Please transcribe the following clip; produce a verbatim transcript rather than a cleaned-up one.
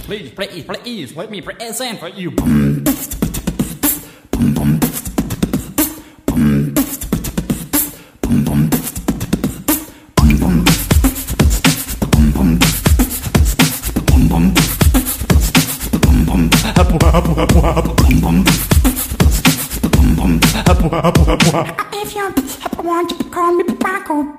please, please, please, let me present for you. If you want to call me Paco.